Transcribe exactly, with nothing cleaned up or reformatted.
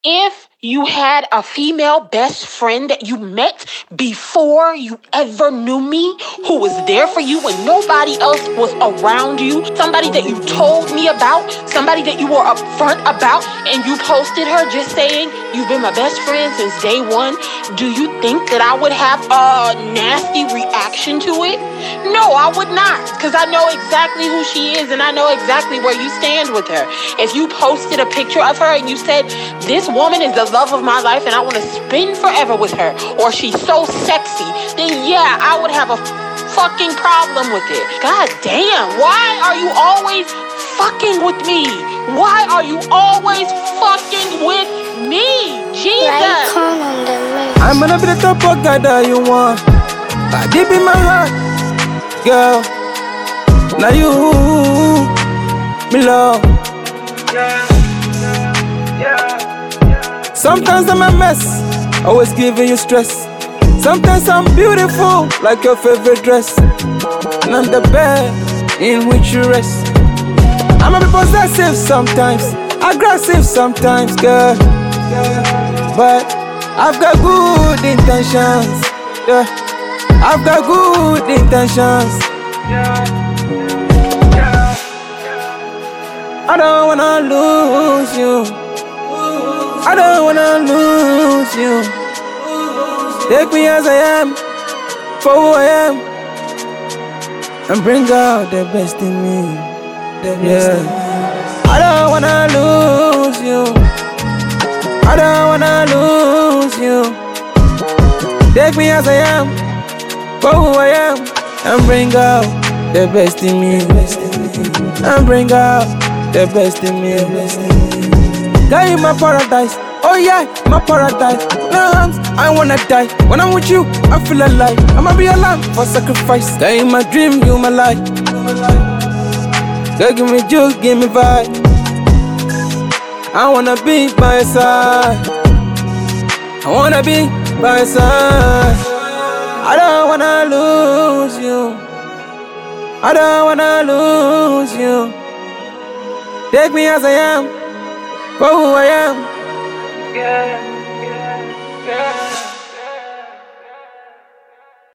if you had a female best friend that you met before you ever knew me, who was there for you when nobody else was around you, somebody that you told me about, somebody that you were upfront about, and you posted her just saying, you've been my best friend since day one, do you think that I would have a nasty reaction to it? No, I would not, because I know exactly who she is and I know exactly where you stand with her. If you posted a picture of her and you said, this woman is the love of my life and I want to spend forever with her, or she's so sexy, then yeah, I would have a fucking problem with it. God damn, why are you always fucking with me? Why are you always fucking with me? Jesus. I'm gonna be the top of guy that you want. I deep in my heart, girl. Now you, me love. Sometimes I'm a mess, always giving you stress. Sometimes I'm beautiful, like your favorite dress. And I'm the bed in which you rest. I'm a bit possessive sometimes, aggressive sometimes, girl. But I've got good intentions, yeah. I've got good intentions. I don't wanna lose you. I don't wanna lose you. Take me as I am, for who I am, and bring out the best in me. Yeah. I don't wanna lose you. I don't wanna lose you. Take me as I am, for who I am, and bring out the best in me. And bring out the best in me. Girl, you my paradise. Oh yeah, my paradise. No arms, I wanna die. When I'm with you, I feel alive. I'ma be alive for sacrifice. Girl, you my dream, you my life. Girl, give me juice, give me vibe. I wanna be by your side. I wanna be by your side. I don't wanna lose you. I don't wanna lose you. Take me as I am, for who I am. Yeah, yeah, yeah.